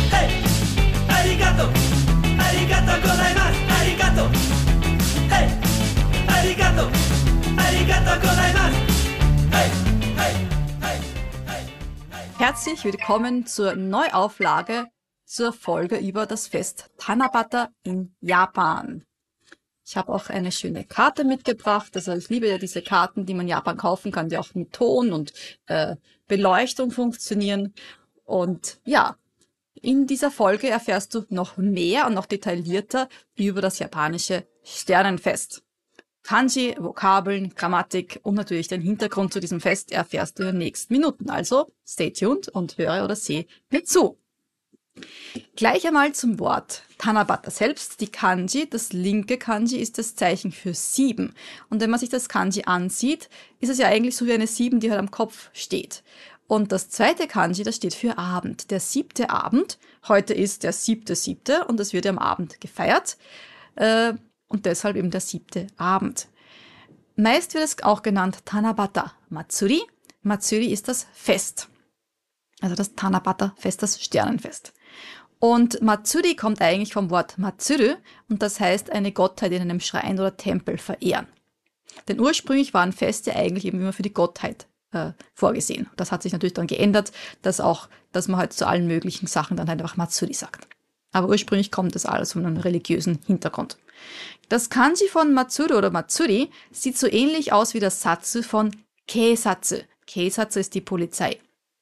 Hey, arigato, arigato gozaimasu, arigato. Hey, arigato, arigato gozaimasu. Hey, hey, hey, hey, hey. Herzlich willkommen zur Neuauflage zur Folge über das Fest Tanabata in Japan. Ich habe auch eine schöne Karte mitgebracht. Also ich liebe ja diese Karten, die man in Japan kaufen kann, die auch mit Ton und Beleuchtung funktionieren. Und ja, in dieser Folge erfährst du noch mehr und noch detaillierter über das japanische Sternenfest. Kanji, Vokabeln, Grammatik und natürlich den Hintergrund zu diesem Fest erfährst du in den nächsten Minuten. Also stay tuned und höre oder sehe mir zu. Gleich einmal zum Wort Tanabata selbst. Die Kanji, das linke Kanji, ist das Zeichen für 7. Und wenn man sich das Kanji ansieht, ist es ja eigentlich so wie eine 7, die halt am Kopf steht. Und das zweite Kanji, das steht für Abend. Der 7. Abend. Heute ist der 7.7. und es wird ja am Abend gefeiert. Und deshalb eben der 7. Abend. Meist wird es auch genannt Tanabata Matsuri. Matsuri ist das Fest. Also das Tanabata-Fest, das Sternenfest. Und Matsuri kommt eigentlich vom Wort Matsuru und das heißt eine Gottheit in einem Schrein oder Tempel verehren. Denn ursprünglich waren Feste eigentlich eben immer für die Gottheit vorgesehen. Das hat sich natürlich dann geändert, dass man halt zu allen möglichen Sachen dann halt einfach Matsuri sagt. Aber ursprünglich kommt das alles von einem religiösen Hintergrund. Das Kanji von Matsuru oder Matsuri sieht so ähnlich aus wie das Satsu von Keisatsu. Keisatsu ist die Polizei.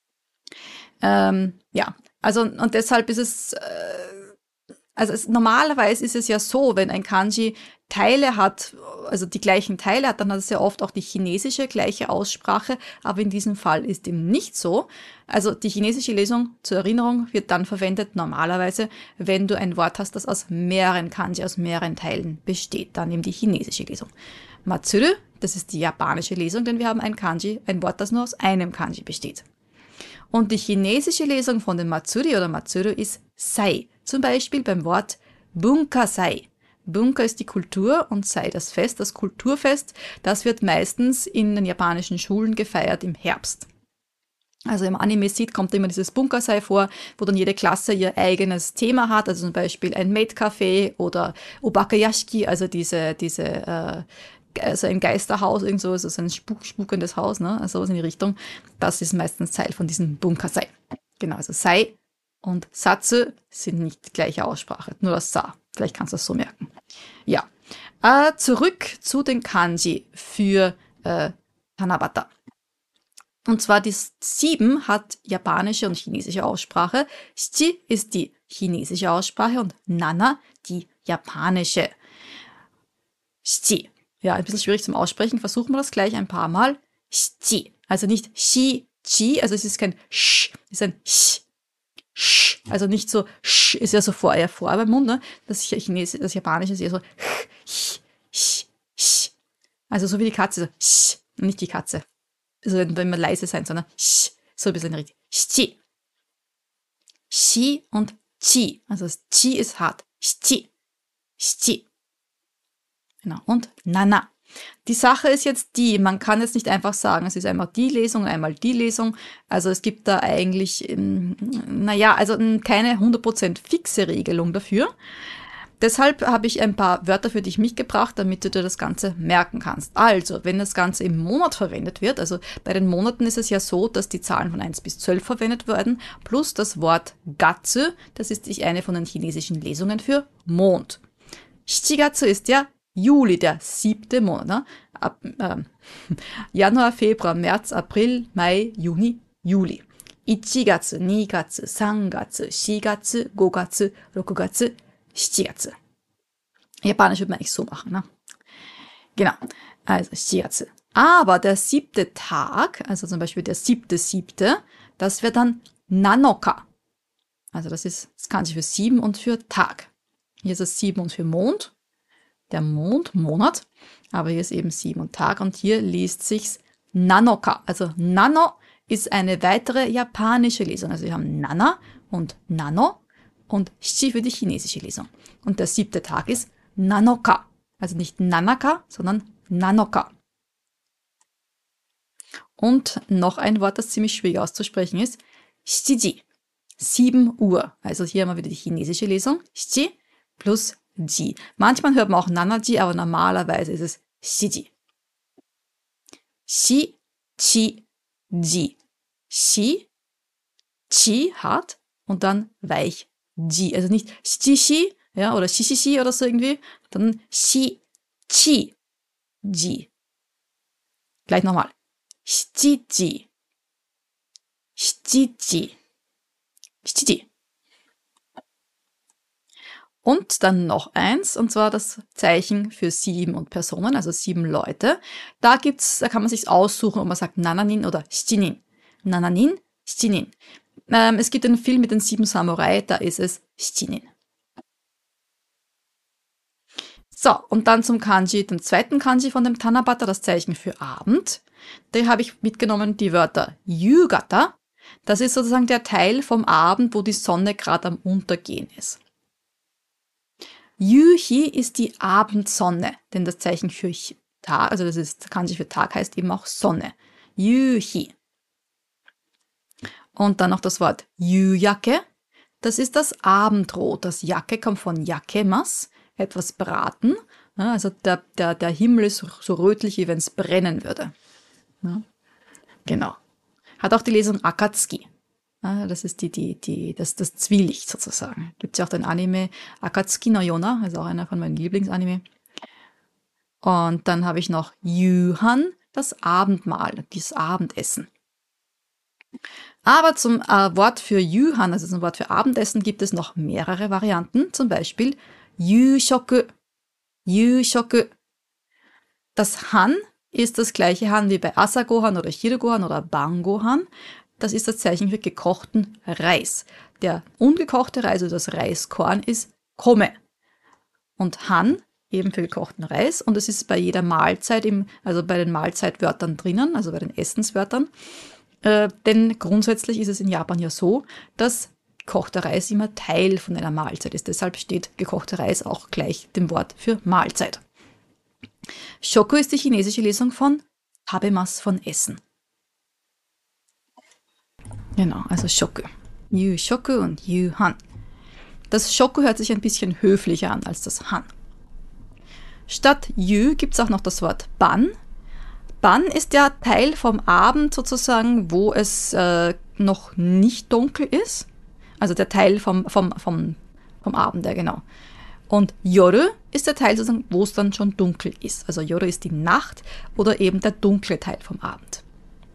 Ja, also und deshalb ist es, normalerweise ist es ja so, wenn ein Kanji Teile hat, also die gleichen Teile hat, dann hat es ja oft auch die chinesische gleiche Aussprache, aber in diesem Fall ist dem nicht so. Also die chinesische Lesung zur Erinnerung wird dann verwendet normalerweise, wenn du ein Wort hast, das aus mehreren Kanji, aus mehreren Teilen besteht, dann eben die chinesische Lesung. Matsuru, das ist die japanische Lesung, denn wir haben ein Kanji, ein Wort, das nur aus einem Kanji besteht. Und die chinesische Lesung von dem Matsuri oder Matsuru ist Sai. Zum Beispiel beim Wort Bunka-Sai. Bunka ist die Kultur und Sai das Fest, das Kulturfest. Das wird meistens in den japanischen Schulen gefeiert im Herbst. Also im Anime sieht, kommt immer dieses Bunka-Sai vor, wo dann jede Klasse ihr eigenes Thema hat. Also zum Beispiel ein Maid-Café oder Obaka-Yashiki, also also ein Geisterhaus, irgend so, also ein spukendes Haus, ne, also sowas in die Richtung. Das ist meistens Teil von diesem Bunka-Sai. Genau, also Sai und Satsu sind nicht die gleiche Aussprache, nur das Sa. Vielleicht kannst du das so merken. Ja, zurück zu den Kanji für Tanabata. Und zwar die 7 hat japanische und chinesische Aussprache. Shichi ist die chinesische Aussprache und Nana die japanische. Shichi. Ja, ein bisschen schwierig zum Aussprechen. Versuchen wir das gleich ein paar Mal. Shichi. Also nicht Shi, Chi, also es ist kein Sch, es ist ein Sch. Sch. Also nicht so Sch, ist ja so eher vor beim Mund, ne? Das Japanische ist eher so Ch, Ch, Ch. Also so wie die Katze, so Sch, nicht die Katze. Also wenn wir leise sein, sondern Sch, so ein bisschen richtig. Shichi. Shi und Chi. Also das Chi ist hart. Shichi. Shichi. Genau. Und Nana. Die Sache ist jetzt die, man kann jetzt nicht einfach sagen, es ist einmal die Lesung, einmal die Lesung. Also es gibt da eigentlich, keine 100% fixe Regelung dafür. Deshalb habe ich ein paar Wörter für dich mitgebracht, damit du dir das Ganze merken kannst. Also, wenn das Ganze im Monat verwendet wird, also bei den Monaten ist es ja so, dass die Zahlen von 1 bis 12 verwendet werden, plus das Wort Gatsu, das ist eine von den chinesischen Lesungen für Mond. Shichigatsu ist ja Juli, der 7. Monat. Ne? Januar, Februar, März, April, Mai, Juni, Juli. Ichigatsu, Nigatsu, Sangatsu, Shigatsu, Gogatsu, Rokugatsu, Shichigatsu. Japanisch würde man eigentlich so machen, ne? Genau, also Shichigatsu. Aber der 7. Tag, also zum Beispiel der 7.7., das wäre dann Nanoka. Also das kann sich für 7 und für Tag. Hier ist es 7 und für Mond. Der Mond, Monat, aber hier ist eben 7 und Tag und hier liest sich's Nanoka. Also Nano ist eine weitere japanische Lesung. Also wir haben Nana und Nano und Shichi für die chinesische Lesung. Und der 7. Tag ist Nanoka. Also nicht Nanaka, sondern Nanoka. Und noch ein Wort, das ziemlich schwierig auszusprechen ist, Shiji. 7 Uhr. Also hier haben wir wieder die chinesische Lesung. 7 plus ji. Manchmal hört man auch nanaji, aber normalerweise ist es 7ji. 7, 7, ji. 7, chi hart und dann weich ji. Also nicht 7, ja, oder 7 oder so irgendwie, dann 7, chi, ji. Gleich nochmal. 7, ji. 7, ji. 7. Und dann noch eins, und zwar das Zeichen für 7 und Personen, also 7 Leute. Da kann man sich aussuchen, ob man sagt Nananin oder Shinin. Nananin, Shinin. Es gibt einen Film mit den 7 Samurai, da ist es Shinin. So, und dann zum Kanji, dem zweiten Kanji von dem Tanabata, das Zeichen für Abend. Da habe ich mitgenommen die Wörter Yugata. Das ist sozusagen der Teil vom Abend, wo die Sonne gerade am Untergehen ist. Yuhi ist die Abendsonne, denn das Zeichen für Tag, also das ist Kanji für Tag, heißt eben auch Sonne. Yuhi. Und dann noch das Wort Yuyake. Das ist das Abendrot. Das Yake kommt von Yakemas, etwas braten. Ja, also der Himmel ist so rötlich, wie wenn es brennen würde. Ja, genau. Hat auch die Lesung Akatsuki. Ja, das ist das Zwielicht sozusagen. Gibt es ja auch den Anime Akatsuki no Yona, also auch einer von meinen Lieblingsanime. Und dann habe ich noch Yuhan, das Abendmahl, das Abendessen. Aber zum Wort für Yuhan, also zum Wort für Abendessen, gibt es noch mehrere Varianten. Zum Beispiel Yushoku. Yushoku. Das Han ist das gleiche Han wie bei Asagohan oder Hirugohan oder Bangohan. Das ist das Zeichen für gekochten Reis. Der ungekochte Reis, also das Reiskorn, ist Kome. Und Han eben für gekochten Reis. Und es ist bei jeder Mahlzeit, also bei den Mahlzeitwörtern drinnen, also bei den Essenswörtern. Denn grundsätzlich ist es in Japan ja so, dass gekochter Reis immer Teil von einer Mahlzeit ist. Deshalb steht gekochter Reis auch gleich dem Wort für Mahlzeit. Shoku ist die chinesische Lesung von Tabemas, von Essen. Genau, also Shoku. Yu Shoku und Yu Han. Das Shoku hört sich ein bisschen höflicher an als das Han. Statt Yu gibt es auch noch das Wort Ban. Ban ist der Teil vom Abend sozusagen, wo es noch nicht dunkel ist. Also der Teil vom Abend, ja genau. Und Yoru ist der Teil sozusagen, wo es dann schon dunkel ist. Also Yoru ist die Nacht oder eben der dunkle Teil vom Abend.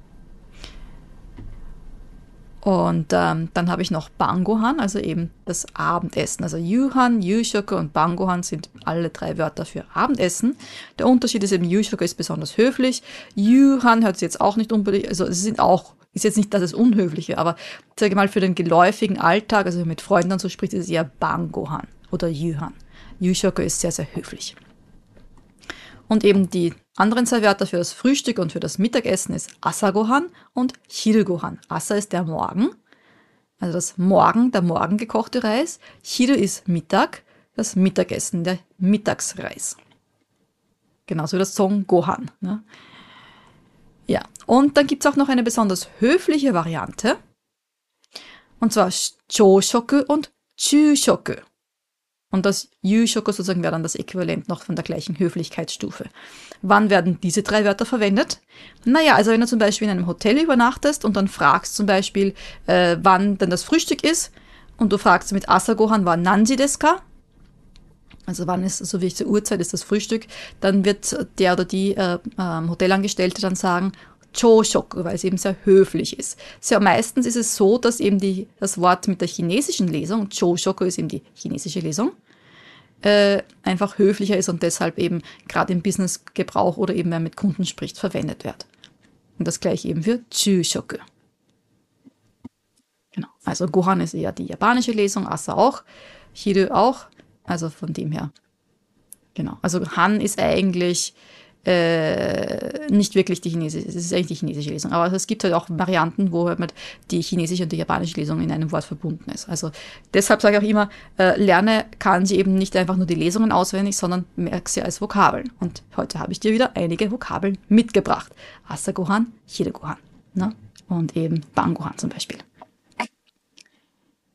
Und dann habe ich noch Bangohan, also eben das Abendessen. Also Yuhan, Yushoku und Bangohan sind alle 3 Wörter für Abendessen. Der Unterschied ist eben, Yushoku ist besonders höflich. Yuhan hört sich jetzt auch nicht unbedingt, also es ist jetzt nicht, dass es unhöflich wäre, aber sage mal für den geläufigen Alltag, also mit Freunden und so spricht, ist es eher Bangohan oder Yuhan. Yushoku ist sehr, sehr höflich. Und eben die anderen 2 Wörter für das Frühstück und für das Mittagessen ist Asagohan und Hirugohan. Asa ist der Morgen, also das Morgen, der morgen gekochte Reis. Hiru ist Mittag, das Mittagessen, der Mittagsreis. Genauso wie das Son-Gohan. Ne? Ja, und dann gibt es auch noch eine besonders höfliche Variante. Und zwar Choshoku und Chushoku. Und das Yushoku sozusagen wäre dann das Äquivalent noch von der gleichen Höflichkeitsstufe. Wann werden diese 3 Wörter verwendet? Naja, also wenn du zum Beispiel in einem Hotel übernachtest und dann fragst zum Beispiel, wann denn das Frühstück ist, und du fragst mit Asagohan, wann Nanji desu ka? Also wann ist, so welche Uhrzeit ist das Frühstück? Dann wird der oder die Hotelangestellte dann sagen, Choshoku, weil es eben sehr höflich ist. Sehr meistens ist es so, dass eben das Wort mit der chinesischen Lesung, Choshoku ist eben die chinesische Lesung, einfach höflicher ist und deshalb eben gerade im Businessgebrauch oder eben wenn man mit Kunden spricht, verwendet wird. Und das gleiche eben für Chushoku. Genau. Also Gohan ist eher die japanische Lesung, Asa auch, Hiru auch, also von dem her. Genau. Also Han ist eigentlich nicht wirklich die chinesische, es ist eigentlich die chinesische Lesung. Aber es gibt halt auch Varianten, wo halt die chinesische und die japanische Lesung in einem Wort verbunden ist. Also deshalb sage ich auch immer, lerne Kanji eben nicht einfach nur die Lesungen auswendig, sondern merke sie als Vokabeln. Und heute habe ich dir wieder einige Vokabeln mitgebracht. Asagohan, Hirugohan, ne? Und eben Bangohan zum Beispiel.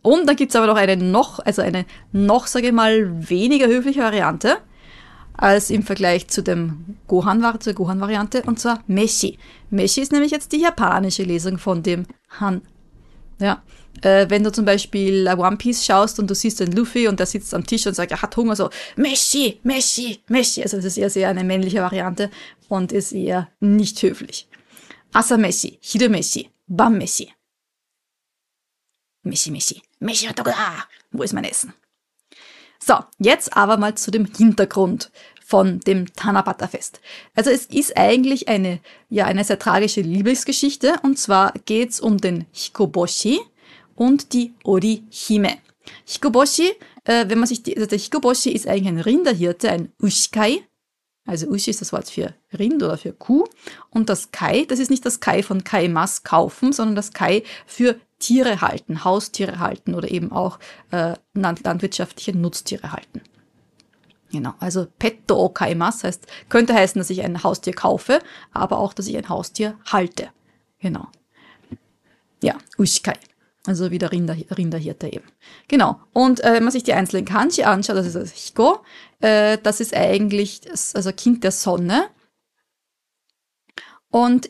Und dann gibt's aber noch eine noch, sage ich mal, weniger höfliche Variante als im Vergleich zu zur Gohan-Variante, und zwar Meshi. Meshi ist nämlich jetzt die japanische Lesung von dem Han. Ja, wenn du zum Beispiel One Piece schaust und du siehst den Luffy und der sitzt am Tisch und sagt, er hat Hunger, so Meshi, Meshi, Meshi. Also das ist eher sehr eine männliche Variante und ist eher nicht höflich. Asameshi, Hirumeshi, Bammeshi. Meshi, Meshi, Meshi, wo ist mein Essen? So, jetzt aber mal zu dem Hintergrund von dem Tanabata-Fest. Also es ist eigentlich eine sehr tragische Liebesgeschichte, und zwar geht's um den Hikoboshi und die Orihime. Hikoboshi, der Hikoboshi ist eigentlich ein Rinderhirte, ein Ushikai. Also Ushi ist das Wort für Rind oder für Kuh. Und das Kai, das ist nicht das Kai von Kaimas kaufen, sondern das Kai für Tiere halten, Haustiere halten oder eben auch landwirtschaftliche Nutztiere halten. Genau, also Petto o Kaimas könnte heißen, dass ich ein Haustier kaufe, aber auch, dass ich ein Haustier halte. Genau. Ja, Ushikai. Also wieder Rinderhirte eben. Genau. Und wenn man sich die einzelnen Kanji anschaut, das ist das Hiko, das ist eigentlich Kind der Sonne und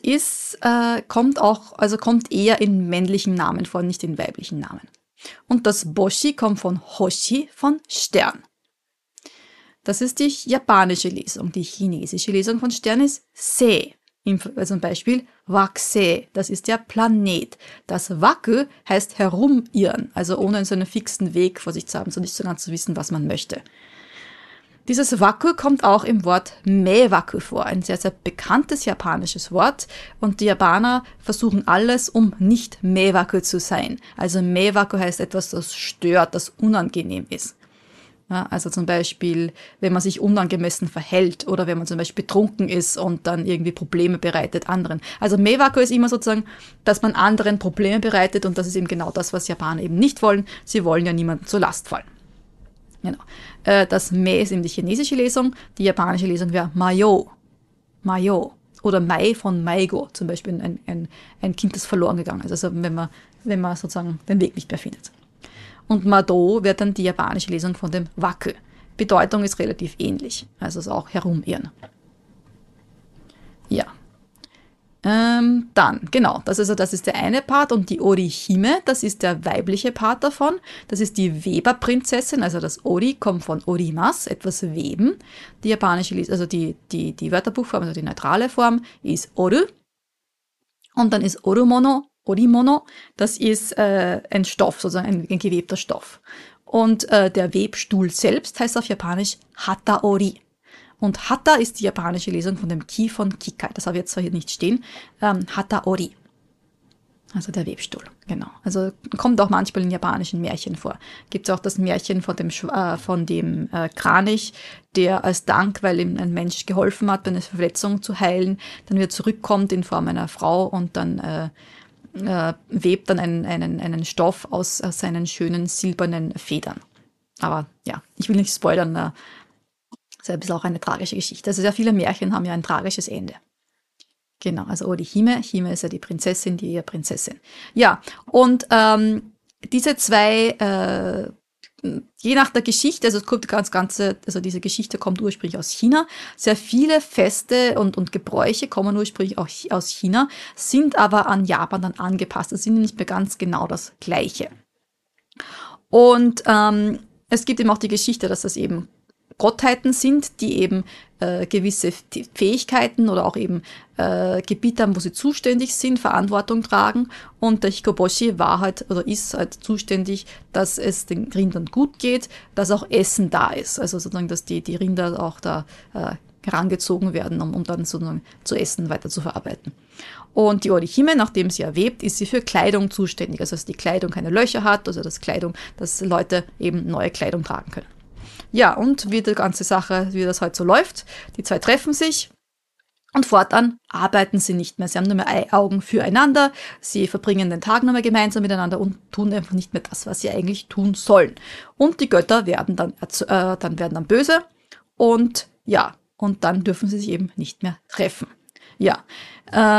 kommt eher in männlichen Namen vor, nicht in weiblichen Namen. Und das Boshi kommt von Hoshi, von Stern. Das ist die japanische Lesung. Die chinesische Lesung von Stern ist Se. Also zum Beispiel Wakusei, das ist der Planet. Das Waku heißt herumirren, also ohne so einen fixen Weg vor sich zu haben, so nicht so ganz zu wissen, was man möchte. Dieses Waku kommt auch im Wort Meiwaku vor, ein sehr, sehr bekanntes japanisches Wort. Und die Japaner versuchen alles, um nicht Meiwaku zu sein. Also Meiwaku heißt etwas, das stört, das unangenehm ist. Ja, also zum Beispiel, wenn man sich unangemessen verhält oder wenn man zum Beispiel betrunken ist und dann irgendwie Probleme bereitet anderen. Also Meiwaku ist immer sozusagen, dass man anderen Probleme bereitet, und das ist eben genau das, was Japaner eben nicht wollen. Sie wollen ja niemandem zur Last fallen. Genau. Das Mei ist eben die chinesische Lesung, die japanische Lesung wäre Mayo. Mayo. Oder Mai von Maigo, zum Beispiel ein Kind, das verloren gegangen ist, also wenn man sozusagen den Weg nicht mehr findet. Und Mado wird dann die japanische Lesung von dem Waku. Bedeutung ist relativ ähnlich, also ist auch herumirren. Ja. Dann, genau, das ist der eine Part, und die Orihime, das ist der weibliche Part davon. Das ist die Weberprinzessin, also das Ori kommt von Orimas, etwas weben. Die japanische, also die Wörterbuchform, also die neutrale Form, ist Oru. Und dann ist Orimono, das ist ein Stoff, sozusagen ein gewebter Stoff. Und der Webstuhl selbst heißt auf Japanisch Hataori. Und Hata ist die japanische Lesung von dem Ki von Kikai. Das habe ich jetzt zwar hier nicht stehen. Hataori. Also der Webstuhl, genau. Also kommt auch manchmal in japanischen Märchen vor. Gibt es auch das Märchen von dem Kranich, der als Dank, weil ihm ein Mensch geholfen hat, eine Verletzung zu heilen, dann wieder zurückkommt in Form einer Frau und dann webt dann einen Stoff aus seinen schönen silbernen Federn. Aber ja, ich will nicht spoilern, das ist ein bisschen auch eine tragische Geschichte. Also sehr viele Märchen haben ja ein tragisches Ende. Genau, also Orihime. Hime ist ja die Prinzessin, die Prinzessin. Ja, und diese zwei, je nach der Geschichte, also diese Geschichte kommt ursprünglich aus China. Sehr viele Feste und Gebräuche kommen ursprünglich auch aus China, sind aber an Japan dann angepasst. Das sind nicht mehr ganz genau das Gleiche. Und es gibt eben auch die Geschichte, dass das eben Gottheiten sind, die eben gewisse Fähigkeiten oder auch eben Gebiete haben, wo sie zuständig sind, Verantwortung tragen. Und der Hikoboshi war halt oder ist halt zuständig, dass es den Rindern gut geht, dass auch Essen da ist. Also sozusagen, dass die Rinder auch da herangezogen werden, um dann sozusagen zu essen, weiter zu verarbeiten. Und die Orihime, nachdem sie webt, ist sie für Kleidung zuständig. Also dass die Kleidung keine Löcher hat, also dass Leute eben neue Kleidung tragen können. Ja, und wie die ganze Sache, wie das heute so läuft, die zwei treffen sich und fortan arbeiten sie nicht mehr. Sie haben nur mehr Augen füreinander, sie verbringen den Tag nur mehr gemeinsam miteinander und tun einfach nicht mehr das, was sie eigentlich tun sollen. Und die Götter werden dann böse und ja, und dann dürfen sie sich eben nicht mehr treffen. Ja,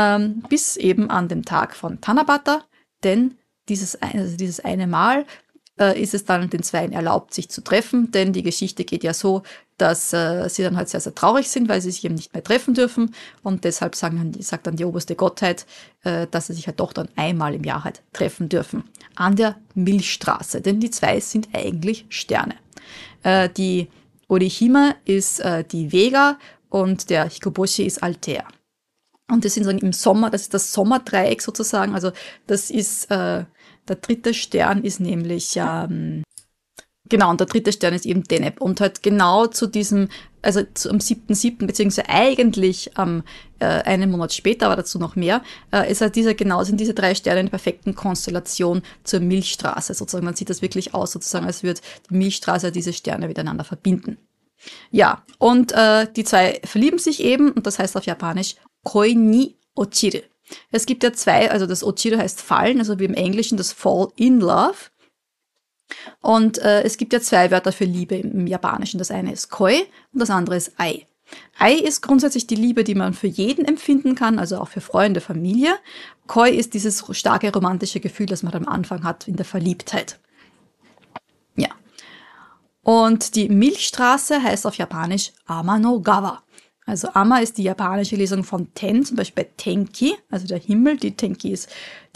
bis eben an dem Tag von Tanabata, denn dieses eine Mal ist es dann den Zweien erlaubt, sich zu treffen, denn die Geschichte geht ja so, dass sie dann halt sehr, sehr traurig sind, weil sie sich eben nicht mehr treffen dürfen und deshalb sagt dann die oberste Gottheit, dass sie sich halt doch dann einmal im Jahr halt treffen dürfen. An der Milchstraße, denn die zwei sind eigentlich Sterne. Die Orihime ist die Vega und der Hikoboshi ist Altair. Und das sind so im Sommer, das ist das Sommerdreieck sozusagen, also das ist, der dritte Stern ist nämlich, genau, und der dritte Stern ist eben Deneb. Und halt genau zu diesem, also am 7.7., beziehungsweise eigentlich einen Monat später, aber dazu noch mehr, ist halt sind diese drei Sterne in der perfekten Konstellation zur Milchstraße. Sozusagen, man sieht das wirklich aus, sozusagen, als würde die Milchstraße diese Sterne miteinander verbinden. Ja, und die zwei verlieben sich eben, und das heißt auf Japanisch Koi ni ochiru. Es gibt ja zwei, also das Ochiru heißt fallen, also wie im Englischen das Fall in Love. Und es gibt ja zwei Wörter für Liebe im Japanischen. Das eine ist Koi und das andere ist Ai. Ai ist grundsätzlich die Liebe, die man für jeden empfinden kann, also auch für Freunde, Familie. Koi ist dieses starke romantische Gefühl, das man am Anfang hat in der Verliebtheit. Ja. Und die Milchstraße heißt auf Japanisch Ama no Gawa. Also Ama ist die japanische Lesung von Ten, zum Beispiel bei Tenki, also der Himmel. Tenki ist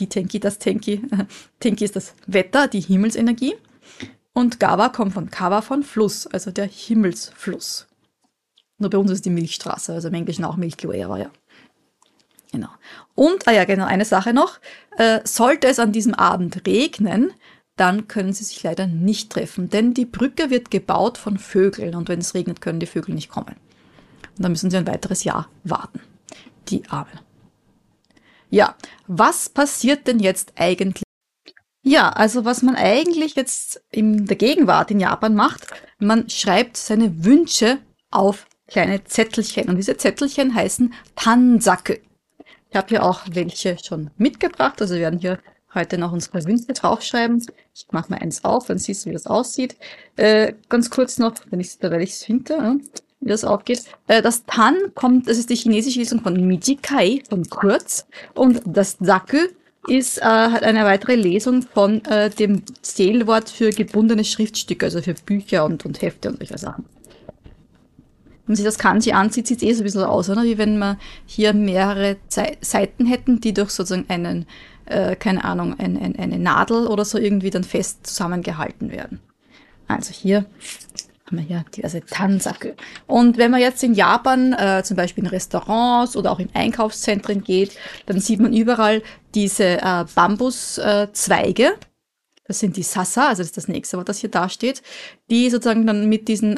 das Wetter, die Himmelsenergie. Und Gawa kommt von Kawa, von Fluss, also der Himmelsfluss. Nur bei uns ist die Milchstraße, also im Englischen auch Milky Way, aber ja. Genau. Und, genau, eine Sache noch. Sollte es an diesem Abend regnen, dann können sie sich leider nicht treffen, denn die Brücke wird gebaut von Vögeln und wenn es regnet, können die Vögel nicht kommen. Und dann müssen sie ein weiteres Jahr warten. Die Armen. Ja, was passiert denn jetzt eigentlich? Ja, also was man eigentlich jetzt in der Gegenwart in Japan macht, man schreibt seine Wünsche auf kleine Zettelchen. Und diese Zettelchen heißen Tansaku. Ich habe hier auch welche schon mitgebracht. Also wir werden hier heute noch unsere Wünsche draufschreiben. Ich mache mal eins auf, dann siehst du, wie das aussieht. Ganz kurz noch, weil ich es finde, wie das aufgeht. Das Tan das ist die chinesische Lesung von Mijikai, von kurz. Und das Saku hat eine weitere Lesung von dem Zählwort für gebundene Schriftstücke, also für Bücher und Hefte und solche Sachen. Wenn man sich das Kanji ansieht, sieht es so ein bisschen aus, oder? Wie wenn wir hier mehrere Seiten hätten, die durch sozusagen eine Nadel oder so irgendwie dann fest zusammengehalten werden. Also hier haben wir hier diverse Tansaku. Und wenn man jetzt in Japan zum Beispiel in Restaurants oder auch in Einkaufszentren geht, dann sieht man überall diese Bambuszweige. Das sind die Sasa, also das ist das nächste Wort, das hier da steht, die sozusagen dann mit diesen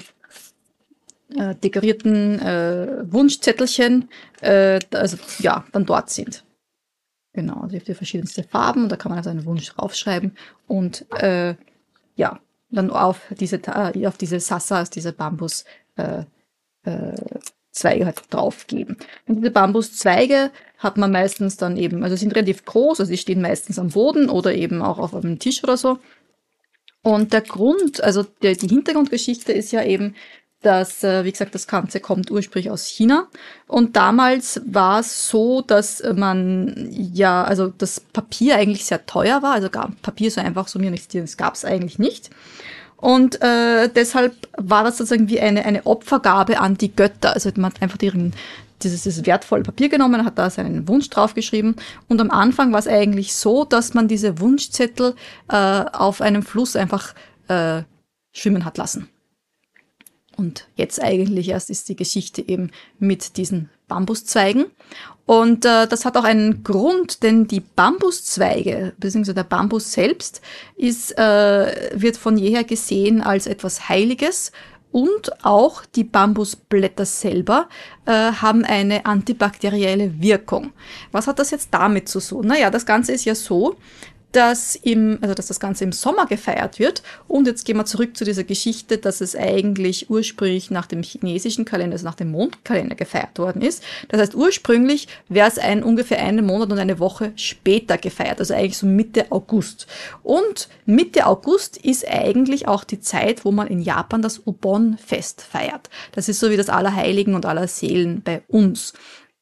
dekorierten Wunschzettelchen dann dort sind. Genau, also die verschiedensten Farben und da kann man also einen Wunsch draufschreiben und dann auf diese Sasa, diese Bambuszweige halt draufgeben. Und diese Bambuszweige hat man meistens dann eben, also sind relativ groß, also die stehen meistens am Boden oder eben auch auf einem Tisch oder so. Und der Grund, also die Hintergrundgeschichte ist ja eben, dass, wie gesagt, das Ganze kommt ursprünglich aus China. Und damals war es so, dass das Papier eigentlich sehr teuer war. Also Papier so einfach so mir nichts, das gab es eigentlich nicht. Und deshalb war das sozusagen wie eine Opfergabe an die Götter. Also man hat einfach dieses wertvolle Papier genommen, hat da seinen Wunsch draufgeschrieben. Und am Anfang war es eigentlich so, dass man diese Wunschzettel auf einem Fluss einfach schwimmen hat lassen. Und jetzt eigentlich erst ist die Geschichte eben mit diesen Bambuszweigen. Und das hat auch einen Grund, denn die Bambuszweige, beziehungsweise der Bambus selbst, wird von jeher gesehen als etwas Heiliges. Und auch die Bambusblätter selber haben eine antibakterielle Wirkung. Was hat das jetzt damit zu tun? Naja, das Ganze ist ja so, dass das Ganze im Sommer gefeiert wird. Und jetzt gehen wir zurück zu dieser Geschichte, dass es eigentlich ursprünglich nach dem chinesischen Kalender, also nach dem Mondkalender gefeiert worden ist. Das heißt, ursprünglich wäre es ungefähr einen Monat und eine Woche später gefeiert, also eigentlich so Mitte August. Und Mitte August ist eigentlich auch die Zeit, wo man in Japan das Ubon-Fest feiert. Das ist so wie das Allerheiligen und Allerseelen bei uns.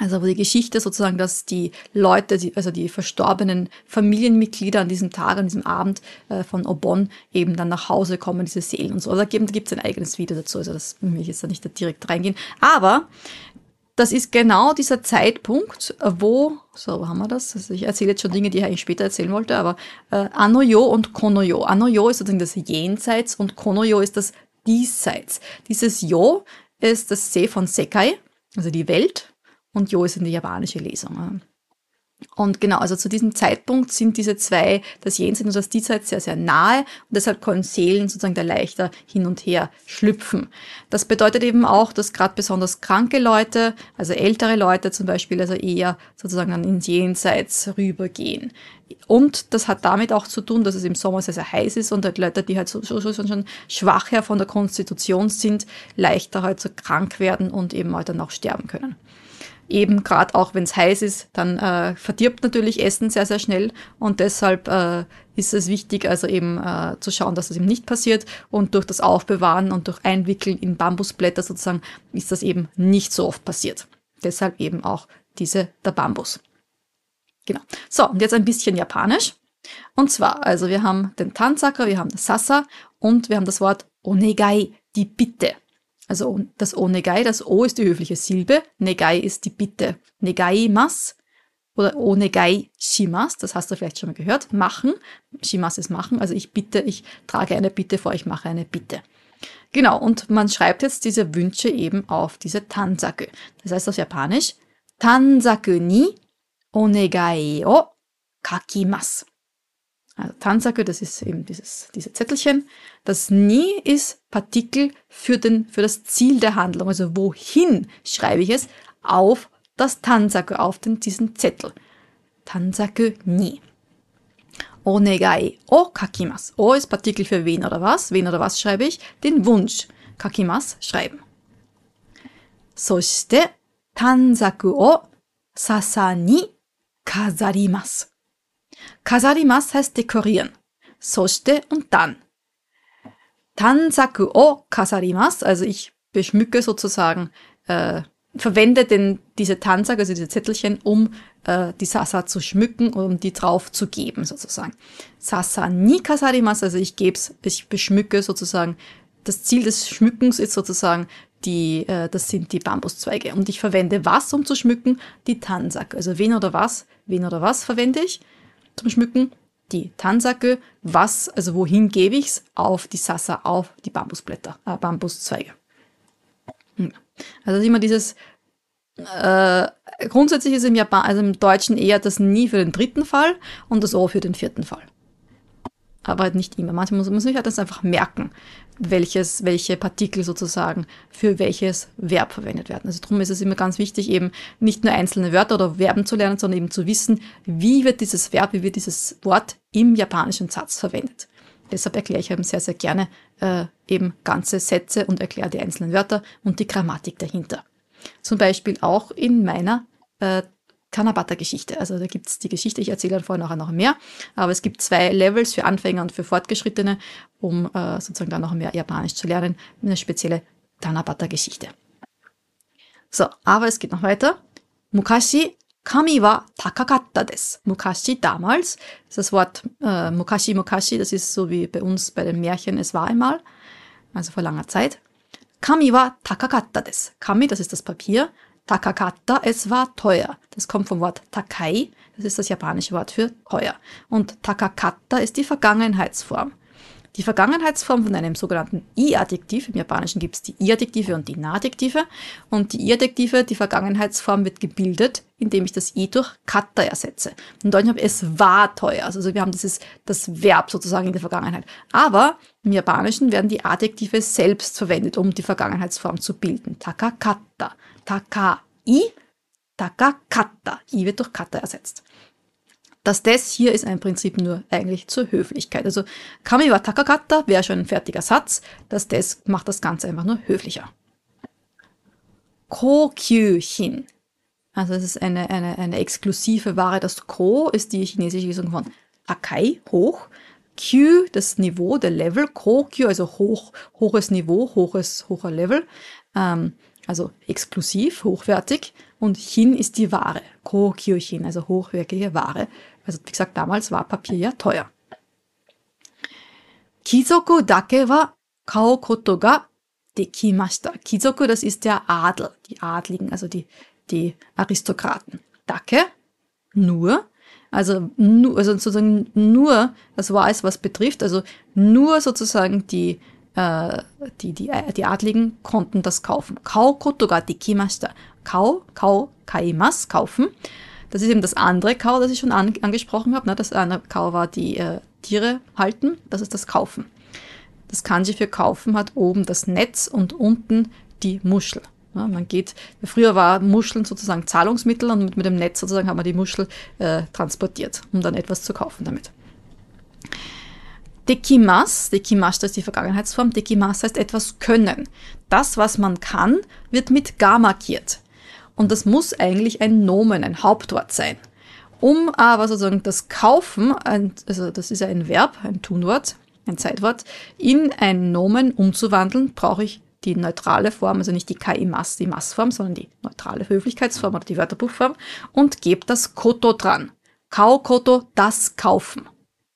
Also wo die Geschichte sozusagen, dass die Leute, also die verstorbenen Familienmitglieder an diesem Tag, an diesem Abend von Obon eben dann nach Hause kommen, diese Seelen und so. Also da gibt es ein eigenes Video dazu, also das will ich jetzt da nicht direkt reingehen. Aber das ist genau dieser Zeitpunkt, wo haben wir das? Also ich erzähle jetzt schon Dinge, die ich eigentlich später erzählen wollte, aber Anoyo und Konoyo. Anoyo ist sozusagen das Jenseits und Konoyo ist das Diesseits. Dieses Yo ist das Se von Sekai, also die Welt, und Yo ist in die japanische Lesung. Und genau, also zu diesem Zeitpunkt sind diese zwei, das Jenseits und das Diesseits, sehr, sehr nahe und deshalb können Seelen sozusagen da leichter hin und her schlüpfen. Das bedeutet eben auch, dass gerade besonders kranke Leute, also ältere Leute zum Beispiel, also eher sozusagen dann ins Jenseits rübergehen. Und das hat damit auch zu tun, dass es im Sommer sehr, sehr heiß ist und halt Leute, die halt schon schwacher von der Konstitution sind, leichter halt so krank werden und eben halt dann auch sterben können. Eben gerade auch, wenn es heiß ist, dann verdirbt natürlich Essen sehr, sehr schnell und deshalb ist es wichtig, also eben zu schauen, dass das eben nicht passiert und durch das Aufbewahren und durch Einwickeln in Bambusblätter sozusagen ist das eben nicht so oft passiert. Deshalb eben auch der Bambus. Genau. So, und jetzt ein bisschen Japanisch. Und zwar, also wir haben den Tanzaka, wir haben das Sasa und wir haben das Wort Onegai, die Bitte. Also das Onegai, das O ist die höfliche Silbe, Negai ist die Bitte. Negaimas oder Onegai shimas, das hast du vielleicht schon mal gehört, machen. Shimas ist machen, also ich bitte, ich trage eine Bitte vor, ich mache eine Bitte. Genau, und man schreibt jetzt diese Wünsche eben auf diese Tanzaku. Das heißt auf Japanisch, Tanzaku ni Onegai o kakimasu. Also Tanzaku, das ist eben diese Zettelchen. Das Ni ist Partikel für das Ziel der Handlung. Also wohin schreibe ich es? Auf das Tanzaku, auf diesen Zettel. Tanzaku ni. Onegai o kakimasu. O ist Partikel für wen oder was. Wen oder was schreibe ich? Den Wunsch. Kakimasu, schreiben. Soshite Tanzaku o sasa ni kazarimasu. Kazarimasu heißt dekorieren. Soshite und dann. Tanzaku o kazarimasu, also ich beschmücke sozusagen, verwende diese Tanzaku, also diese Zettelchen, um die Sasa zu schmücken und um die drauf zu geben sozusagen. Sasa ni kazarimasu, also ich beschmücke sozusagen, das Ziel des Schmückens ist sozusagen das sind die Bambuszweige. Und ich verwende was, um zu schmücken? Die Tanzaku. Also wen oder was verwende ich zum Schmücken? Die Tanzaku. Also wohin gebe ich's? Auf die Sasa, auf die Bambuszweige. Also immer dieses, grundsätzlich ist im Deutschen eher das Ni für den dritten Fall und das O für den vierten Fall. Aber halt nicht immer. Manchmal muss man sich halt das einfach merken, welche Partikel sozusagen für welches Verb verwendet werden. Also darum ist es immer ganz wichtig, eben nicht nur einzelne Wörter oder Verben zu lernen, sondern eben zu wissen, wie wird dieses Wort im japanischen Satz verwendet. Deshalb erkläre ich eben sehr, sehr gerne eben ganze Sätze und erkläre die einzelnen Wörter und die Grammatik dahinter. Zum Beispiel auch in meiner Tanabata-Geschichte. Also da gibt es die Geschichte, ich erzähle dann vorher noch mehr, aber es gibt 2 Levels für Anfänger und für Fortgeschrittene, um sozusagen dann noch mehr Japanisch zu lernen, eine spezielle Tanabata-Geschichte. So, aber es geht noch weiter. Mukashi kami wa takakatta desu. Mukashi, damals, das Wort Mukashi, das ist so wie bei uns bei den Märchen, es war einmal, also vor langer Zeit. Kami wa takakatta desu. Kami, das ist das Papier. Takakatta, es war teuer. Das kommt vom Wort Takai, das ist das japanische Wort für teuer. Und Takakatta ist die Vergangenheitsform. Die Vergangenheitsform von einem sogenannten I-Adjektiv, im Japanischen gibt es die I-Adjektive und die Na-Adjektive. Und die I-Adjektive, die Vergangenheitsform wird gebildet, indem ich das I durch Katta ersetze. Im Deutschen habe ich es war teuer. Also wir haben das Verb sozusagen in der Vergangenheit. Aber im Japanischen werden die Adjektive selbst verwendet, um die Vergangenheitsform zu bilden. Takakatta. Takai, Takakatta. I wird durch Katta ersetzt. Das des hier ist ein Prinzip nur eigentlich zur Höflichkeit. Also Kami wa takakatta wäre schon ein fertiger Satz. Das des macht das Ganze einfach nur höflicher. Kokyū-hin. Also es ist eine exklusive Ware. Das Ko ist die chinesische Lesung von Takai, hoch. Kyu, das Niveau, der Level. Kokyū, also hohes Niveau, hoher Level. also exklusiv, hochwertig, und Hin ist die Ware, Kokyū-Hin, also hochwertige Ware. Also wie gesagt, damals war Papier ja teuer. Kizoku dake wa kao koto ga dekimashita. Kizoku, das ist der Adel, die Adligen, also die Aristokraten. Dake, nur, also sozusagen nur, das war es, was betrifft, also nur sozusagen die Adligen konnten das kaufen. Kao koto ga dekimashita. Kaimas, kaufen. Das ist eben das andere Kau, das ich schon angesprochen habe. Ne? Das eine Kau war die Tiere halten, das ist das Kaufen. Das Kanji für Kaufen hat oben das Netz und unten die Muschel. Ja, früher war Muscheln sozusagen Zahlungsmittel und mit dem Netz sozusagen hat man die Muschel transportiert, um dann etwas zu kaufen damit. Dekimas, das ist die Vergangenheitsform, dekimas heißt etwas können. Das, was man kann, wird mit ga markiert. Und das muss eigentlich ein Nomen, ein Hauptwort sein. Um aber sozusagen das Kaufen, also das ist ja ein Verb, ein Tunwort, ein Zeitwort, in ein Nomen umzuwandeln, brauche ich die neutrale Form, also nicht die kaimas, die Massform, sondern die neutrale Höflichkeitsform oder die Wörterbuchform und gebe das Koto dran. Kau koto, das Kaufen.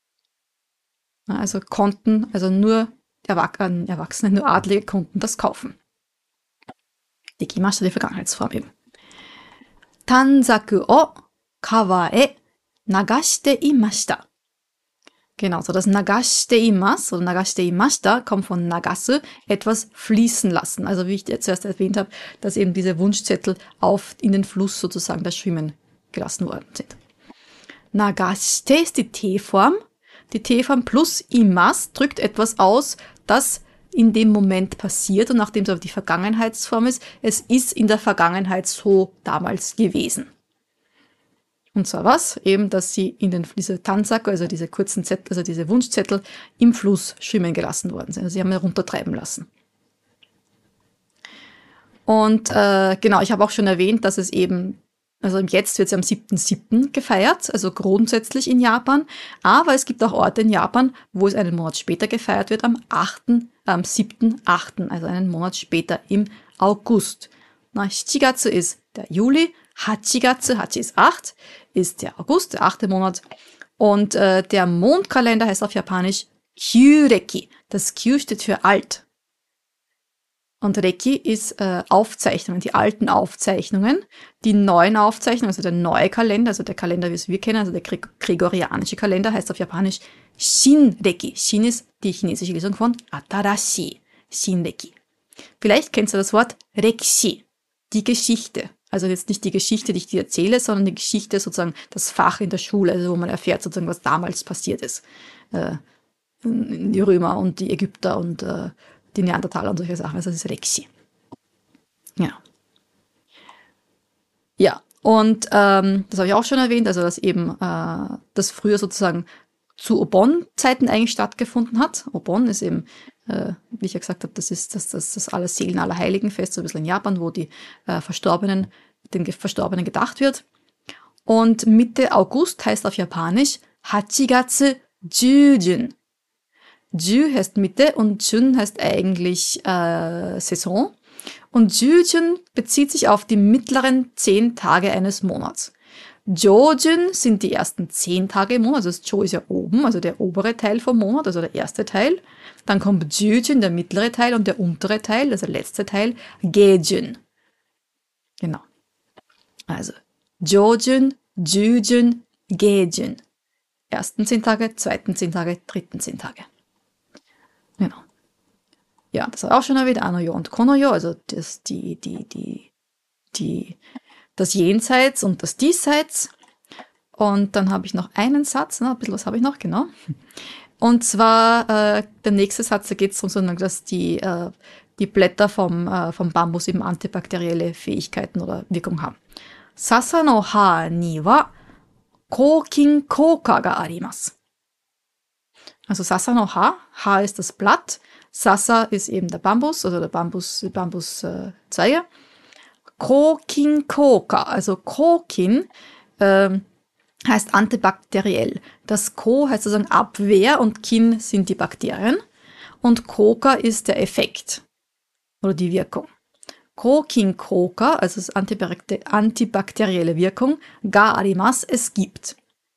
Also konnten, also nur Erwachsene, nur Adlige konnten das kaufen. Dekimashita, die Vergangenheitsform eben. Tanzaku o kawa e nagashite imashita. Genau, so das nagashite imas oder nagashite imashita kommt von nagasu, etwas fließen lassen. Also wie ich jetzt zuerst erwähnt habe, dass eben diese Wunschzettel in den Fluss sozusagen das Schwimmen gelassen worden sind. Nagashite ist die T-Form. Die T-Form plus imas drückt etwas aus, das in dem Moment passiert und nachdem es aber die Vergangenheitsform ist, es ist in der Vergangenheit so damals gewesen. Und zwar was? Eben, dass sie diese Tanzaku, also diese kurzen Zettel, also diese Wunschzettel im Fluss schwimmen gelassen worden sind. Also sie haben heruntertreiben lassen. Und genau, ich habe auch schon erwähnt, dass es eben, also jetzt wird es am 7.7. gefeiert, also grundsätzlich in Japan. Aber es gibt auch Orte in Japan, wo es einen Monat später gefeiert wird, am 7.8., also einen Monat später im August. Shichigatsu ist der Juli, Hachigatsu, Hachi ist 8, ist der August, der 8. Monat. Und der Mondkalender heißt auf Japanisch Kyūreki. Das Kyu steht für alt. Und Reki ist Aufzeichnungen, die alten Aufzeichnungen. Die neuen Aufzeichnungen, also der neue Kalender, also der Kalender, wie es wir kennen, also der gregorianische Kalender, heißt auf Japanisch Shinreki. Shin ist die chinesische Lesung von Atarashi. Shinreki. Vielleicht kennst du das Wort Rekishi, die Geschichte. Also jetzt nicht die Geschichte, die ich dir erzähle, sondern die Geschichte, sozusagen das Fach in der Schule, also wo man erfährt, sozusagen, was damals passiert ist. Die Römer und die Ägypter und die Neandertaler und solche Sachen. Also das ist Rekishi. Ja. Ja, und das habe ich auch schon erwähnt, also dass eben das früher sozusagen zu Obon-Zeiten eigentlich stattgefunden hat. Obon ist eben, wie ich ja gesagt habe, das ist das Allerseelen, Allerheiligenfest, so ein bisschen in Japan, wo den Verstorbenen gedacht wird. Und Mitte August heißt auf Japanisch Hachigatsu Jujun. Ju heißt Mitte und Jun heißt eigentlich Saison. Und Jujun bezieht sich auf die mittleren 10 Tage eines Monats. Jojun sind die ersten 10 Tage im Monat, also das Jo ist ja oben, also der obere Teil vom Monat, also der erste Teil. Dann kommt Jujun, der mittlere Teil, und der untere Teil, also der letzte Teil, Gejun. Genau. Also Jojun, Jujun, Gejun. Ersten 10 Tage, zweiten 10 Tage, dritten 10 Tage. Genau. Ja, das habe ich auch schon erwähnt, Anoyo und Konoyo, also das Jenseits und das Diesseits. Und dann habe ich noch einen Satz, ein bisschen was habe ich noch, genau. Und zwar der nächste Satz, da geht es darum, dass die Blätter vom Bambus eben antibakterielle Fähigkeiten oder Wirkung haben. Sasa no ha ni wa kokin kouka ga arimasu. Also Sasa no ha, Ha ist das Blatt, Sasa ist eben der Bambus, also die Bambuszweige. Kokin Koka, also Kokin heißt antibakteriell. Das Ko heißt sozusagen Abwehr und Kin sind die Bakterien. Und Koka ist der Effekt oder die Wirkung. Kokin-Koka, also das antibakterielle Wirkung, ga arimasu, es gibt.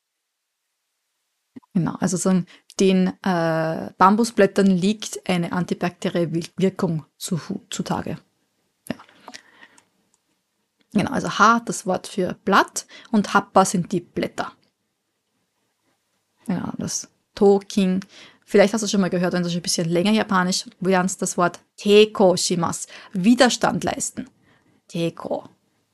Genau, also so den Bambusblättern liegt eine antibakterielle Wirkung zutage. Ja. Genau, also Ha, das Wort für Blatt, und Happa sind die Blätter. Ja, das Tokin. Vielleicht hast du schon mal gehört, wenn du schon ein bisschen länger Japanisch lernst, das Wort Teiko shimasu, Widerstand leisten. Teiko.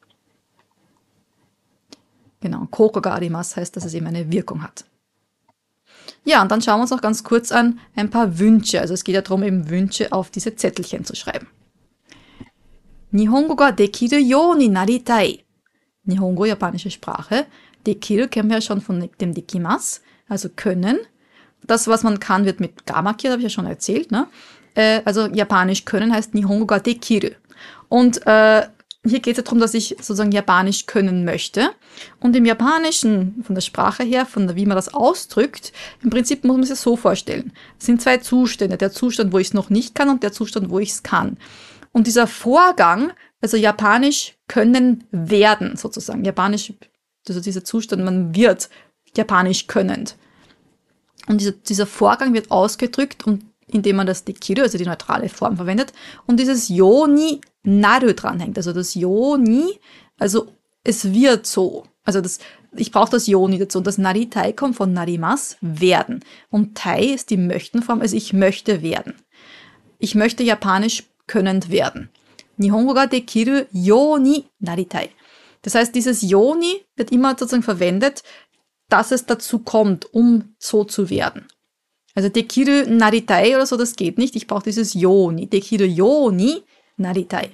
Genau, Koko ga arimasu heißt, dass es eben eine Wirkung hat. Ja, und dann schauen wir uns noch ganz kurz an ein paar Wünsche. Also es geht ja darum, eben Wünsche auf diese Zettelchen zu schreiben. Nihongo ga dekiru you ni naritai. Nihongo, japanische Sprache. Dekiru kennen wir ja schon von dem dekimasu, also können. Das, was man kann, wird mit ga markiert, habe ich ja schon erzählt. Ne? Also japanisch können heißt Nihongo ga dekiru. Und hier geht es ja darum, dass ich sozusagen Japanisch können möchte. Und im Japanischen, von der Sprache her, wie man das ausdrückt, im Prinzip muss man sich das so vorstellen. Es sind zwei Zustände. Der Zustand, wo ich es noch nicht kann, und der Zustand, wo ich es kann. Und dieser Vorgang, also Japanisch können werden, sozusagen. Japanisch, also dieser Zustand, man wird Japanisch könnend. Und dieser Vorgang wird ausgedrückt, indem man das dekiru, also die neutrale Form, verwendet, und dieses yo ni naru dranhängt. Also das yo ni, also es wird so. Also ich brauche das yo ni dazu. Und das naritai kommt von narimasu, werden. Und tai ist die Möchtenform, also ich möchte werden. Ich möchte Japanisch könnend werden. Nihongo ga dekiru yo ni naritai. Das heißt, dieses yo ni wird immer sozusagen verwendet, dass es dazu kommt, um so zu werden. Also dekiru naritai oder so, das geht nicht. Ich brauche dieses yo ni. Dekiru yo ni naritai.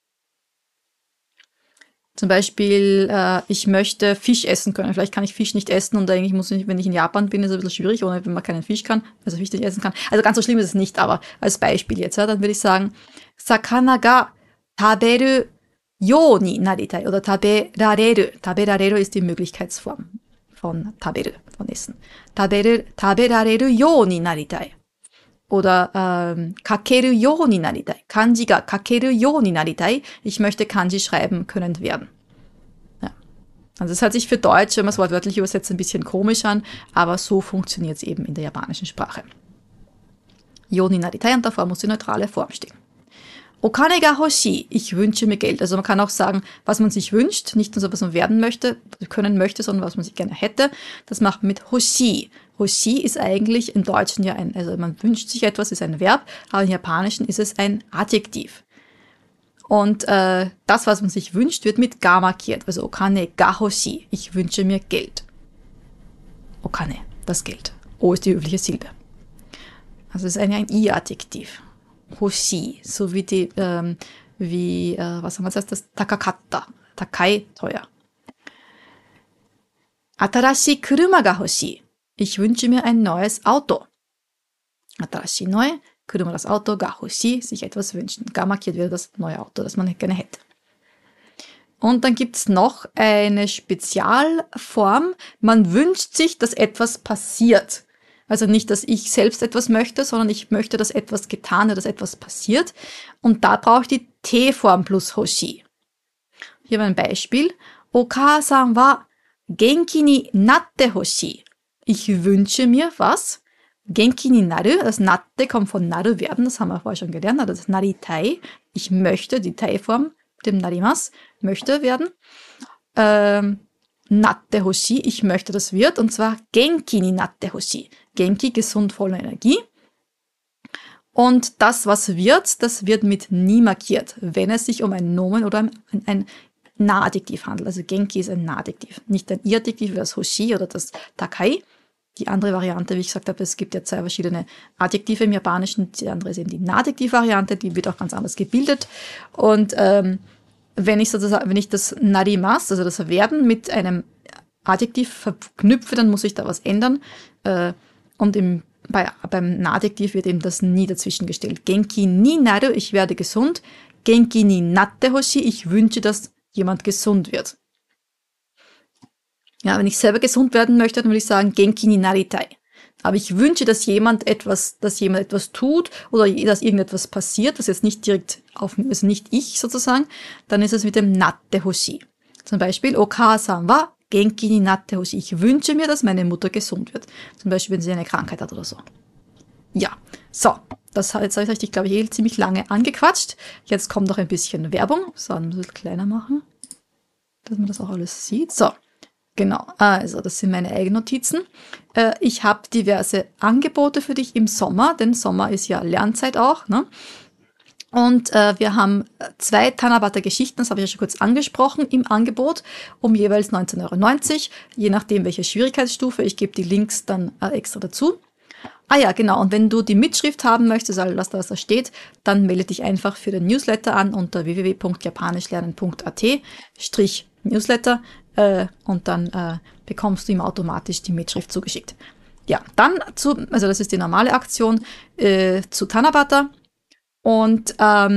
Zum Beispiel, ich möchte Fisch essen können. Vielleicht kann ich Fisch nicht essen und eigentlich muss ich, wenn ich in Japan bin, ist es ein bisschen schwierig, ohne wenn man keinen Fisch kann, also Fisch nicht essen kann. Also ganz so schlimm ist es nicht, aber als Beispiel jetzt, ja, dann würde ich sagen, Sakana ga taberu you ni naritai oder taberareru. Taberareru ist die Möglichkeitsform von taberu, von Essen. Taberareru you ni naritai. Oder kakeru you ni naritai. Kanji ga kakeru you ni naritai. Ich möchte Kanji schreiben können werden. Ja. Also es hört sich für Deutsch, wenn man es wortwörtlich übersetzt, ein bisschen komisch an, aber so funktioniert es eben in der japanischen Sprache. You ni naritai, und davor muss die neutrale Form stehen. Okane ga hoshii, ich wünsche mir Geld. Also man kann auch sagen, was man sich wünscht, nicht nur so, was man werden möchte, können möchte, sondern was man sich gerne hätte. Das macht man mit hoshii. Hoshii ist eigentlich im Deutschen ja also man wünscht sich etwas, ist ein Verb, aber im Japanischen ist es ein Adjektiv. Und das, was man sich wünscht, wird mit ga markiert. Also okane ga hoshii, ich wünsche mir Geld. Okane, das Geld. O ist die übliche Silbe. Also es ist ein I-Adjektiv. Hoshii, so wie was haben wir jetzt, das takakatta, takai, teuer. Atarashi kuruma ga hoshii, ich wünsche mir ein neues Auto. Atarashi neu, kuruma das Auto, ga hoshii, sich etwas wünschen. Ga markiert wird das neue Auto, das man gerne hätte. Und dann gibt es noch eine Spezialform, man wünscht sich, dass etwas passiert. Also nicht, dass ich selbst etwas möchte, sondern ich möchte, dass etwas getan wird, dass etwas passiert. Und da brauche ich die T-Form plus hoshii. Hier haben wir ein Beispiel. Oka-san wa genki ni natte hoshii. Ich wünsche mir was? Genki ni naru, das natte kommt von naru werden, das haben wir vorher schon gelernt. Das ist naritai. Ich möchte, die Tai-Form, dem narimasu, möchte werden. Natte hoshii, ich möchte, das wird, und zwar genki ni natte hoshii. Genki, gesund, voller Energie. Und das, was wird, das wird mit ni markiert, wenn es sich um ein Nomen oder ein Nahadjektiv handelt. Also Genki ist ein Nahadjektiv, nicht ein I-Adjektiv wie das hoshii oder das takai. Die andere Variante, wie ich gesagt habe, es gibt ja 2 verschiedene Adjektive im Japanischen. Die andere ist eben die Nahadjektiv-Variante, die wird auch ganz anders gebildet. Und wenn ich das narimasu, also das Werden, mit einem Adjektiv verknüpfe, dann muss ich da was ändern. Und beim Nahadjektiv wird eben das ni dazwischen gestellt. Genki ni naru, ich werde gesund. Genki ni natte hoshii, ich wünsche, dass jemand gesund wird. Ja, wenn ich selber gesund werden möchte, dann würde ich sagen Genki ni naritai. aber ich wünsche, dass jemand etwas tut oder dass irgendetwas passiert, was jetzt nicht direkt also nicht ich sozusagen, dann ist es mit dem natte hoshi. Zum Beispiel, Oka-san wa genki ni natte hoshi. Ich wünsche mir, dass meine Mutter gesund wird. Zum Beispiel, wenn sie eine Krankheit hat oder so. Ja, so, jetzt habe ich dich, glaube ich, ziemlich lange angequatscht. Jetzt kommt noch ein bisschen Werbung. So, ein bisschen kleiner machen, dass man das auch alles sieht. So, genau, also das sind meine Eigennotizen. Ich habe diverse Angebote für dich im Sommer, denn Sommer ist ja Lernzeit auch, ne? Und wir haben 2 Tanabata-Geschichten, das habe ich ja schon kurz angesprochen, im Angebot, um jeweils 19,90 €, je nachdem welche Schwierigkeitsstufe. Ich gebe die Links dann extra dazu. Ah ja, genau, und wenn du die Mitschrift haben möchtest, also was da steht, dann melde dich einfach für den Newsletter an unter www.japanischlernen.at/newsletter und dann bekommst du ihm automatisch die Mitschrift zugeschickt. Ja, dann also das ist die normale Aktion zu Tanabata. Und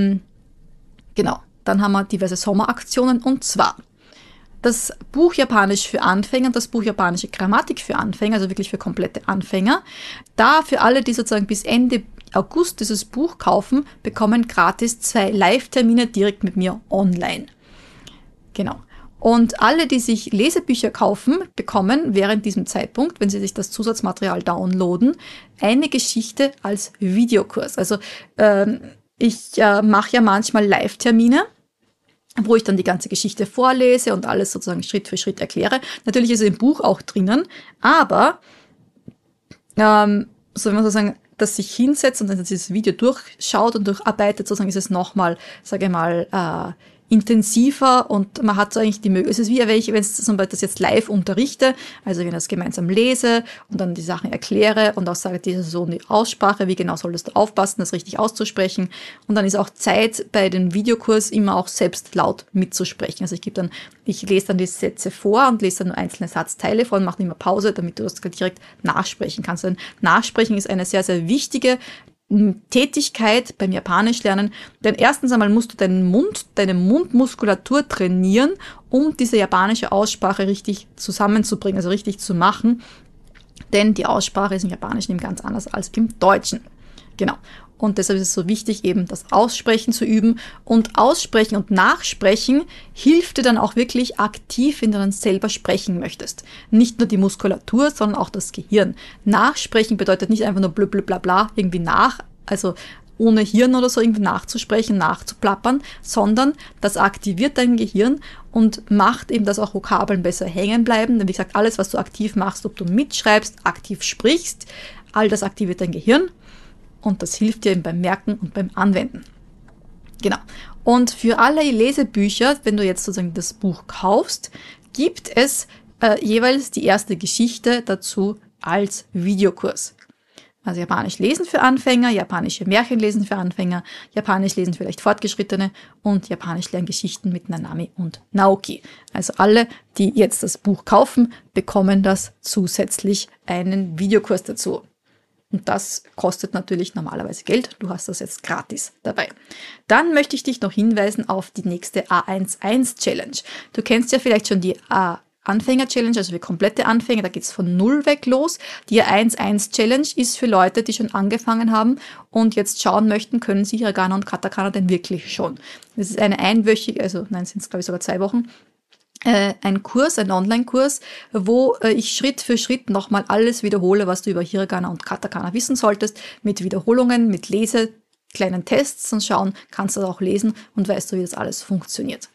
genau, dann haben wir diverse Sommeraktionen, und zwar das Buch Japanisch für Anfänger, das Buch Japanische Grammatik für Anfänger, also wirklich für komplette Anfänger. Da für alle, die sozusagen bis Ende August dieses Buch kaufen, bekommen gratis 2 Live-Termine direkt mit mir online. Genau. Und alle, die sich Lesebücher kaufen, bekommen während diesem Zeitpunkt, wenn sie sich das Zusatzmaterial downloaden, eine Geschichte als Videokurs. Also ich mache ja manchmal Live-Termine, wo ich dann die ganze Geschichte vorlese und alles sozusagen Schritt für Schritt erkläre. Natürlich ist es im Buch auch drinnen, aber so wenn man sozusagen das sich hinsetzt und dann dieses Video durchschaut und durcharbeitet, sozusagen ist es nochmal, sage ich mal, intensiver, und man hat so eigentlich die Möglichkeit, es ist wie wenn ich zum Beispiel das jetzt live unterrichte, also wenn ich das gemeinsam lese und dann die Sachen erkläre und auch sage, diese so die Aussprache, wie genau solltest du aufpassen, das richtig auszusprechen, und dann ist auch Zeit bei dem Videokurs immer auch selbst laut mitzusprechen. Also ich lese dann die Sätze vor und lese dann nur einzelne Satzteile vor und mache immer Pause, damit du das direkt nachsprechen kannst. Denn Nachsprechen ist eine sehr, sehr wichtige Tätigkeit beim Japanisch lernen, denn erstens einmal musst du deine Mundmuskulatur trainieren, um diese japanische Aussprache richtig zusammenzubringen, also richtig zu machen, denn die Aussprache ist im Japanischen eben ganz anders als im Deutschen. Genau. Und deshalb ist es so wichtig, eben das Aussprechen zu üben. Und Aussprechen und Nachsprechen hilft dir dann auch wirklich aktiv, wenn du dann selber sprechen möchtest. Nicht nur die Muskulatur, sondern auch das Gehirn. Nachsprechen bedeutet nicht einfach nur blub, blub, bla, bla, irgendwie also ohne Hirn oder so irgendwie nachzusprechen, nachzuplappern, sondern das aktiviert dein Gehirn und macht eben, dass auch Vokabeln besser hängen bleiben. Denn wie gesagt, alles, was du aktiv machst, ob du mitschreibst, aktiv sprichst, all das aktiviert dein Gehirn. Und das hilft dir eben beim Merken und beim Anwenden. Genau. Und für alle Lesebücher, wenn du jetzt sozusagen das Buch kaufst, gibt es jeweils die erste Geschichte dazu als Videokurs. Also Japanisch lesen für Anfänger, japanische Märchen lesen für Anfänger, Japanisch lesen für leicht Fortgeschrittene und Japanisch lernen Geschichten mit Nanami und Naoki. Also alle, die jetzt das Buch kaufen, bekommen das zusätzlich einen Videokurs dazu. Und das kostet natürlich normalerweise Geld. Du hast das jetzt gratis dabei. Dann möchte ich dich noch hinweisen auf die nächste A11-Challenge. Du kennst ja vielleicht schon die Anfänger-Challenge, also für komplette Anfänger. Da geht es von 0 weg los. Die A11-Challenge ist für Leute, die schon angefangen haben und jetzt schauen möchten, können sie Hiragana und Katakana denn wirklich schon. Das ist eine einwöchige, sind es glaube ich sogar 2 Wochen, ein Kurs, ein Online-Kurs, wo ich Schritt für Schritt nochmal alles wiederhole, was du über Hiragana und Katakana wissen solltest, mit Wiederholungen, mit kleinen Tests, und schauen, kannst du das auch lesen und weißt du, wie das alles funktioniert.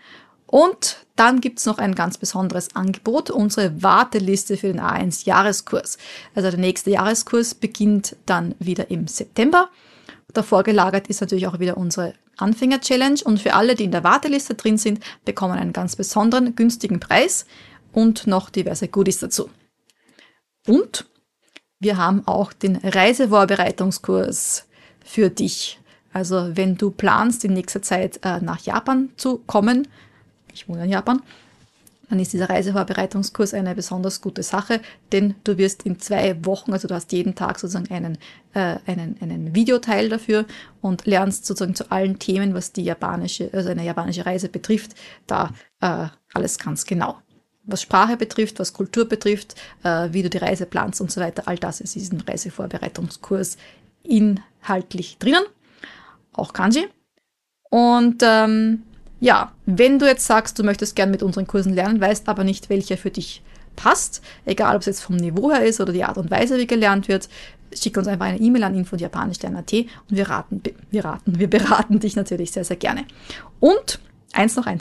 Und dann gibt's noch ein ganz besonderes Angebot, unsere Warteliste für den A1-Jahreskurs. Also der nächste Jahreskurs beginnt dann wieder im September. Davor gelagert ist natürlich auch wieder unsere Anfänger-Challenge, und für alle, die in der Warteliste drin sind, bekommen einen ganz besonderen, günstigen Preis und noch diverse Goodies dazu. Und wir haben auch den Reisevorbereitungskurs für dich. Also wenn du planst, in nächster Zeit nach Japan zu kommen, ich wohne in Japan, dann ist dieser Reisevorbereitungskurs eine besonders gute Sache, denn du wirst in 2 Wochen, also du hast jeden Tag sozusagen einen Videoteil dafür und lernst sozusagen zu allen Themen, was eine japanische Reise betrifft, da alles ganz genau. was Sprache betrifft, was Kultur betrifft, wie du die Reise planst und so weiter. All das ist in diesem Reisevorbereitungskurs inhaltlich drinnen. Auch Kanji. Und ja, wenn du jetzt sagst, du möchtest gern mit unseren Kursen lernen, weißt aber nicht, welcher für dich passt, egal ob es jetzt vom Niveau her ist oder die Art und Weise, wie gelernt wird, schick uns einfach eine E-Mail an info@japanischlernen.at und wir beraten dich natürlich sehr, sehr gerne. Und eins noch.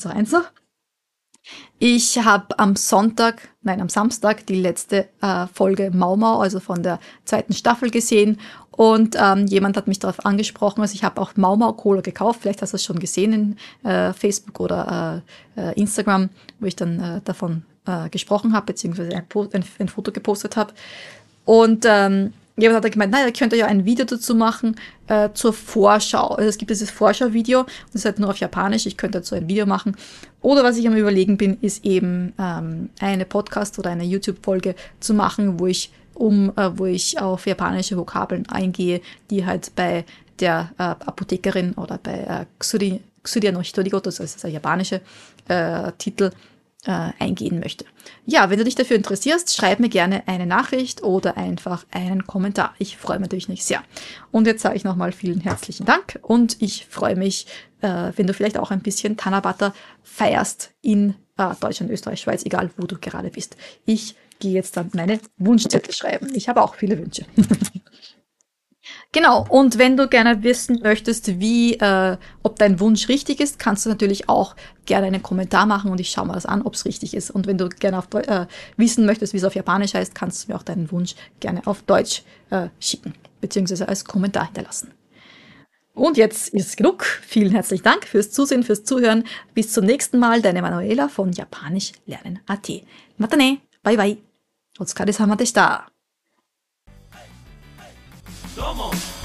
Ich habe am Samstag die letzte Folge Mau Mau, also von der 2. Staffel gesehen und jemand hat mich darauf angesprochen, also ich habe auch Mau Mau Cola gekauft, vielleicht hast du es schon gesehen in Facebook oder Instagram, wo ich dann davon gesprochen habe, beziehungsweise ein Foto gepostet habe. Und jemand hat gemeint, ihr könnt ja ein Video dazu machen zur Vorschau. Also es gibt dieses Vorschau-Video, das ist halt nur auf Japanisch, ich könnte dazu ein Video machen. Oder was ich am Überlegen bin, ist eben eine Podcast- oder eine YouTube-Folge zu machen, wo ich auf japanische Vokabeln eingehe, die halt bei der Apothekerin oder bei Kusuri no Hitorigoto, das ist der japanische Titel, eingehen möchte. Ja, wenn du dich dafür interessierst, schreib mir gerne eine Nachricht oder einfach einen Kommentar. Ich freue mich natürlich nicht sehr. Und jetzt sage ich nochmal vielen herzlichen Dank und ich freue mich, wenn du vielleicht auch ein bisschen Tanabata feierst in Deutschland, Österreich, Schweiz, egal wo du gerade bist. Ich gehe jetzt dann meine Wunschzettel schreiben. Ich habe auch viele Wünsche. Genau, und wenn du gerne wissen möchtest, ob dein Wunsch richtig ist, kannst du natürlich auch gerne einen Kommentar machen und ich schaue mir das an, ob es richtig ist. Und wenn du gerne wissen möchtest, wie es auf Japanisch heißt, kannst du mir auch deinen Wunsch gerne auf Deutsch schicken, beziehungsweise als Kommentar hinterlassen. Und jetzt ist es genug. Vielen herzlichen Dank fürs Zusehen, fürs Zuhören. Bis zum nächsten Mal, deine Manuela von japanischlernen.at. Matane, bye bye. Otsukare-sama deshita. どうも